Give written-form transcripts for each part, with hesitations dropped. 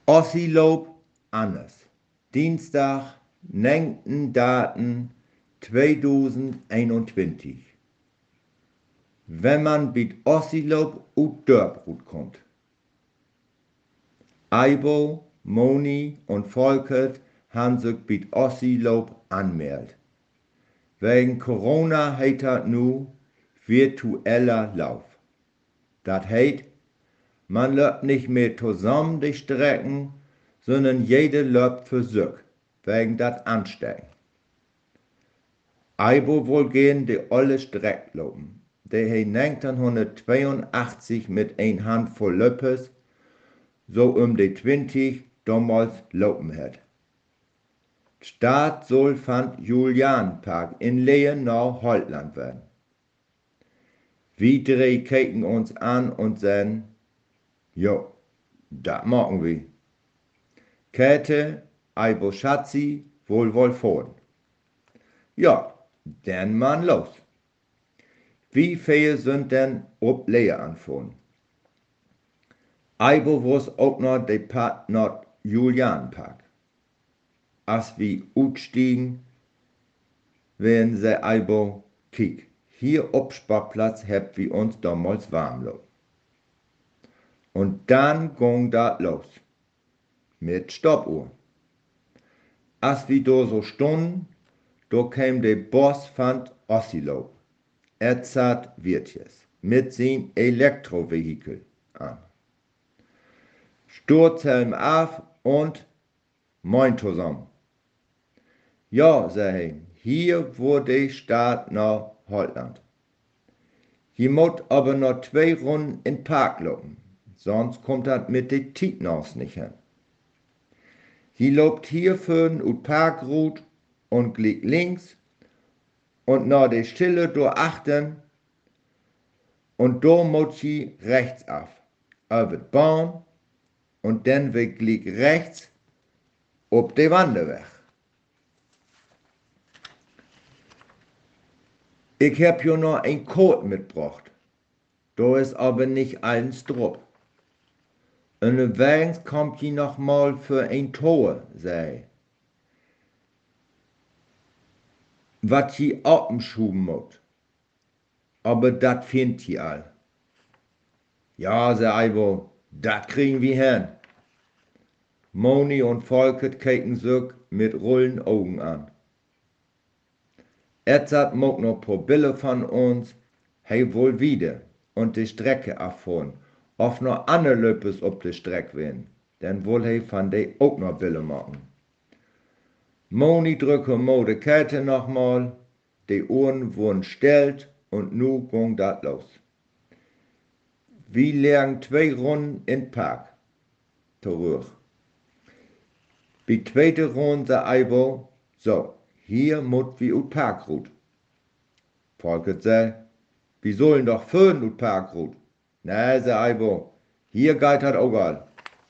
Ossilob anders. Dienstag, 9. Daten 2021. Wenn man mit Ossilob ut Dörbrut kommt. Aibo, Moni und Volkert haben sich mit Ossilob anmeldet. Wegen Corona heet dat nu virtueller Lauf. Das heet, man läuft nicht mehr zusammen die Strecken, sondern jeder läuft für sich, wegen dat Anstecken. Aibo wohl gehen die alle Streck laufen, die he 1982 mit ein Handvoll Löppes so die 20 damals laufen hat. Start soll von Julianpark in Lehen nach Holland werden. Wir drei kicken uns an und sagen, jo, das machen wir. Käthe, Aibo Schatzi, wohl vorn. Ja, dann man los. Wie viele sind denn ob Lehe anfangen? Aibo was auch noch der Part nach Julianpark. Als wir ausstiegen, werden sie Aibo kick. Hier op Sparplatz habt wir uns damals warm lo. Und dann ging dat los. Mit Stoppuhr. Als wir da so stunden, da kam der Boss von Ossilob, Edzard Wirtjes, mit sein Elektrovehikel an. Sturzhelm auf und moin zusammen. Ja, sei er, hier wurde die Start nach Holland. Hier muss aber noch 2 Runden in den Park laufen, sonst kommt das mit den Tietnaus nicht hin. Hier läuft hier für den Parkroute und glied links und nach der Stille durch achten und da muss sie rechts auf, über die Bahn und dann glied rechts auf den Wanderweg. Ich hab hier noch ein Code mitgebracht. Da ist aber nicht alles drauf. Unterwegs kommt die noch mal für ein Tor, sei. Was sie abschuben muss. Aber dat findet die all. Ja, sei Aibo, dat kriegen wir hin. Moni und Volkert kicken sich mit rollen Augen an. Edzard mag noch paar Bille von uns, hey wohl wieder und die Strecke abfahren, auf noch andere Löppes op de Strecke werden, denn wohl hey von de auch noch Bille machen. Moni drücke mo de Kette nochmal, die Uhren wurden stellt und nu ging dat los. Wir legen 2 Runden in Park, zurück. Die zweite Runde der Aibo, so, hier muss wir ut Parkroute. Volkert sei, wir sollen doch führen ut Parkroute. Ne, sei Aibo, hier geht hat auch all.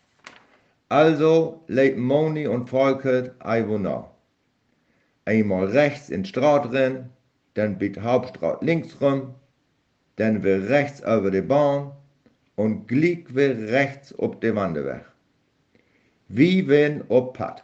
Also legt Moni und Volkert Aibo nach. Einmal rechts in Straat rennen, dann bitte Hauptstraat links rum, dann wir rechts über die Bahn und glick wir rechts op de Wanderweg. Wie werden op Pad.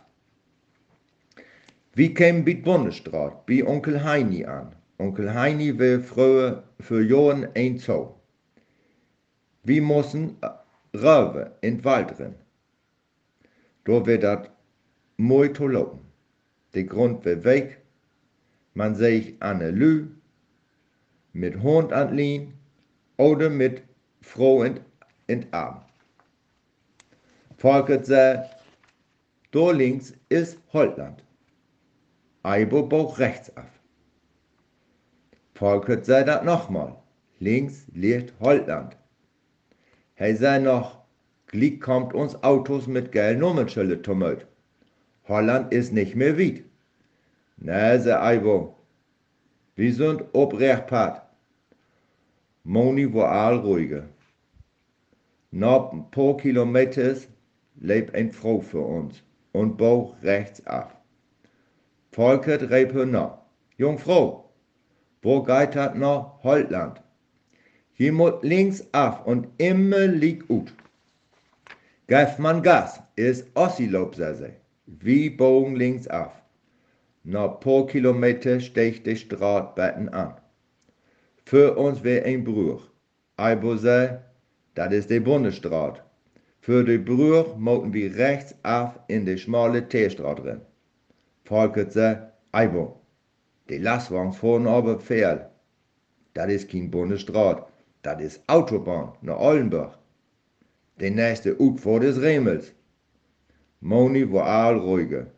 Wir kämen bei Bundesstraat, bei Onkel Heini an. Onkel Heini will früher für Jahren ein Zoo. Wir müssen rüber in den Wald rennen. Da wird das mooi zu laufen. Der Grund wird weg. Man sich an der Lü, mit Hund anlehnen oder mit Frau in den Arm. Volkert sagt, da links ist Holland. Aibo bauch rechts auf. Volkert sei dat nochmal. Links liegt Holland. He sei noch, glick kommt uns Autos mit gelben Nummernschilder tumult. Holland ist nicht mehr weit. Ne, sei Aibo. Wir sind ob Rechtpad. Moni war all ruhiger. Noch ein paar Kilometer lebt ein Frau für uns und bauch rechts ab. Volkert riep her nach. Jungfrau, wo geht dat nach Holland? Hier muss links ab und immer lieg ut. Geeft man Gas, ist Ossiloop, sie. Wie bogen links af. Nach paar Kilometer steigt die Straatbetten an. Für uns wär ein Bruch. Eibo sei, das ist die Bundesstraat. Für die Bruch mochten wir rechts af in die schmale Teestraat rein. Volkert sei, Eibo, die Lastwagens fahren aber fehl. Das ist kein Bundesstraat, das ist Autobahn nach Oldenburg. Die nächste Utfahrt ist Remels. Moni war all ruhiger.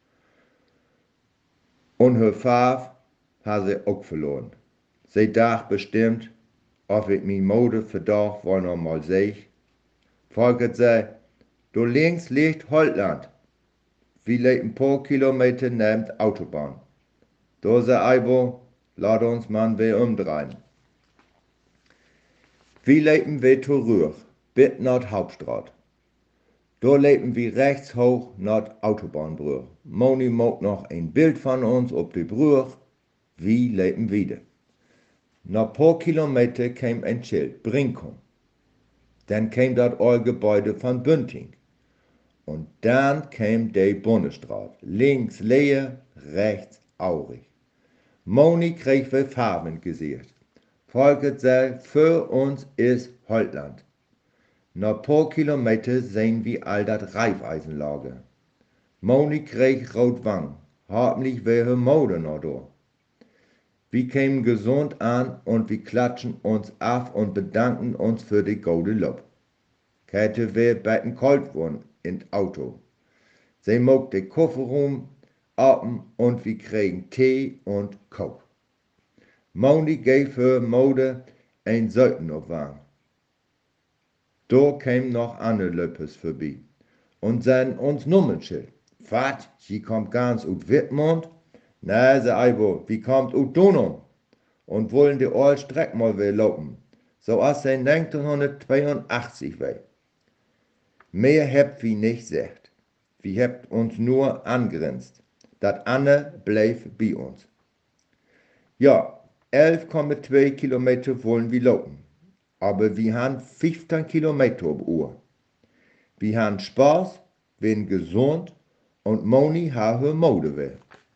Und her Pfaff hat sie auch verloren. Sie dacht bestimmt, ob ich mein Mode verdacht wohl noch mal seh. Volkert sei, du links liegt Holland. Wir liegen ein paar Kilometer neben der Autobahn. Da sei Eibo, lass uns man wieder umdrehen. Wir liegen wieder zurück, bis nach der Hauptstraat. Da leben wir rechts hoch nach der Autobahnbrug. Moni macht noch ein Bild von uns auf die Brug. Wir leben wieder. Nach ein paar Kilometer kam ein Schild, Brinkum. Dann kam das alte Gebäude von Bunting. Und dann kam die Bundesstraat. Links leer, rechts aurig. Moni kriegt wir Farben gesicht. Volkert sei, für uns ist Holland. Nach paar Kilometer sehen wir all dat Reifeisenlager. Moni kriegt Rotwang. Hoffentlich wäre Mode noch da. Wir kämen gesund an und wir klatschen uns ab und bedanken uns für die gute Lob. Käthe wär betten kalt worden in Auto. Sie mogt den Kofferraum open und wir kriegen Tee und Coke. Moni gave für Mode ein Söldnerwagen. Da kämen noch andere Löppes vorbei und sahen uns Nummernschild. Wat, sie kommt ganz aus Wittmund? Na, se Eibo, wie kommt aus Donau? Und wollen die alte Streck mal wieder laufen, so als sie 1982 war. Mehr habt wie nicht gesagt. Wir habt uns nur angrenzt. Dat Anne bleef bei uns. Ja, 11,2 Kilometer wollen wir laufen. Aber wir haben 15 Kilometer auf Uhr. Wir haben Spaß, werden gesund und Moni hat her Mode will.